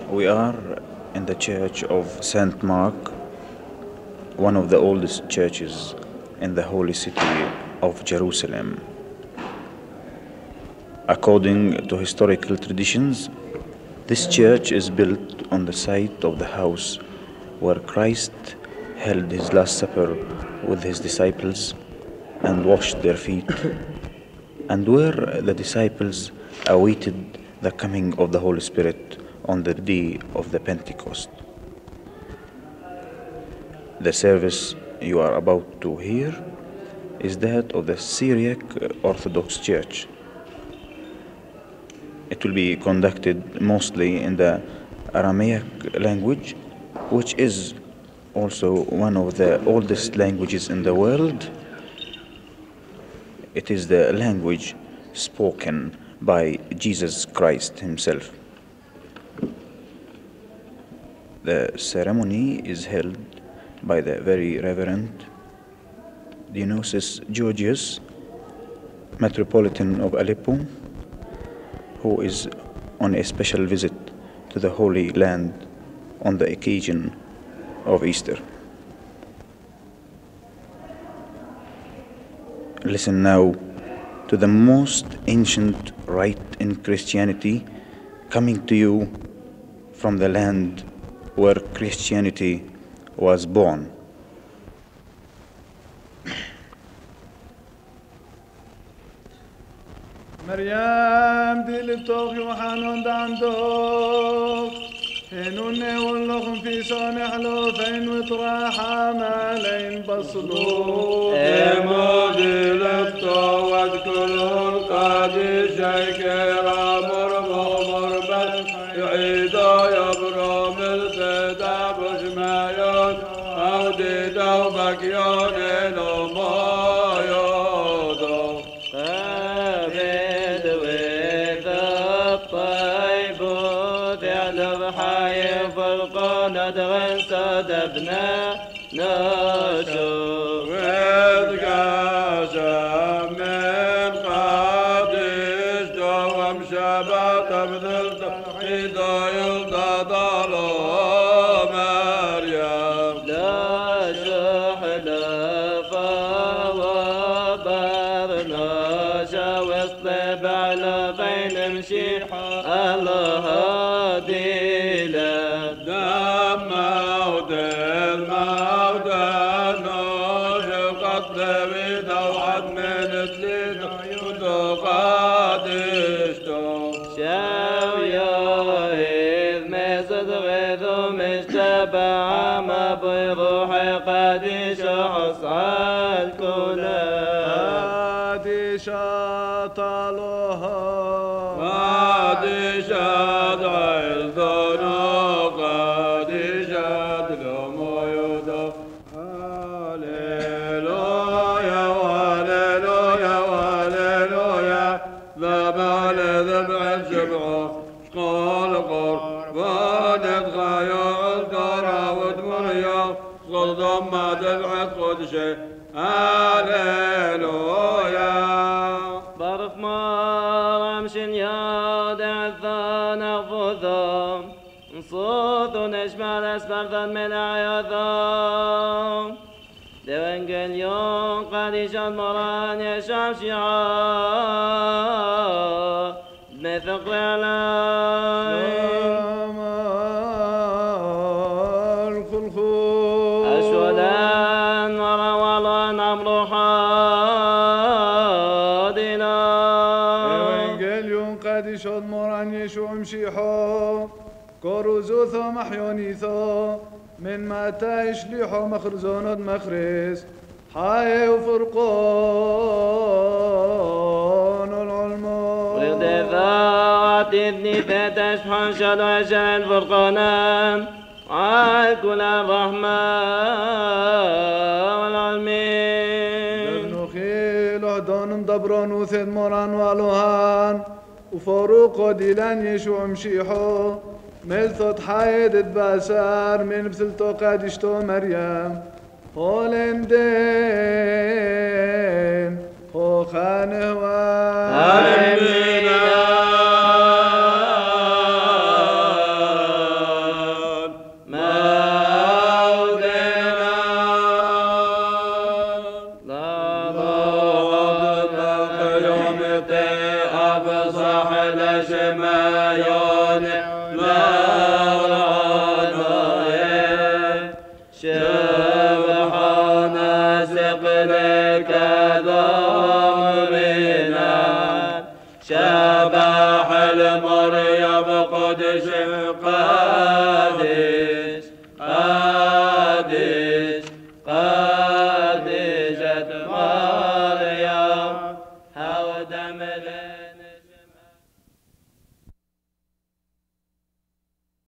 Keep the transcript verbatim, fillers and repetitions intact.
We are in the church of Saint Mark, one of the oldest churches in the holy city of Jerusalem. According to historical traditions, this church is built on the site of the house where Christ held his Last Supper with his disciples and washed their feet, and where the disciples awaited the coming of the Holy Spirit on the day of the Pentecost. The service you are about to hear is that of the Syriac Orthodox Church. It will be conducted mostly in the Aramaic language, which is also one of the oldest languages in the world. It is the language spoken by Jesus Christ himself. The ceremony is held by the Very Reverend Dionysius Georgius, Metropolitan of Aleppo, who is on a special visit to the Holy Land on the occasion of Easter. Listen now to the most ancient rite in Christianity, coming to you from the land where Christianity was born. مريم دي لبتوخ يوحنون داندوخ هنون واللخم في صانح لو فين وطراح عمالين بصلو إمو دي لبتو وادكله القادي شيكرا مرمو مربل يعيدو يبرو ملسدا بشمايون أو دي دوبك يون إلو مايودو ندغن صدبنا نشوف وذ قاسم من قادش دوم شبات بذلت حيدا يلدى ضلو مريم لا شحلفا وبرنا شوصل بعلى بين مشيح الله ديلا بروحي قديش حصل كلها قديش طالوها قديش ادعي الذنوب قديش ادلم ويدف هاليلويا وهاليلويا وهاليلويا ذبح لذبح الجمعة قال قربان اتغير القرى ودمريا قلدم ما دفعت قدشي هاليلويا برف ما رمشن يا دعثان أفوذم صوت نشمال أسفردن من عياثم دوانجليون قديشان مران يشام شعار بثقل علي أشودان وروالان عمرو حادنا إيوانجيليون قديشان مران يشو مشيحو كوروزوثو محيونيثو من ماتا يشليحو مخرزونود مخرز حاي وفرقون العلمو ردفات إذني فتش حنشد وشان فرقانا على كل الرحمة والعلمين ابن خيل اهدان دبران وثد مران والوهان وفاروق ديلان يشوع مشيحو ملثت حايد باسار من بثلتو قادشتو مريم هولندين هو خانه آمين واثق لك ضامنا شبح المريم قدس قادس قادس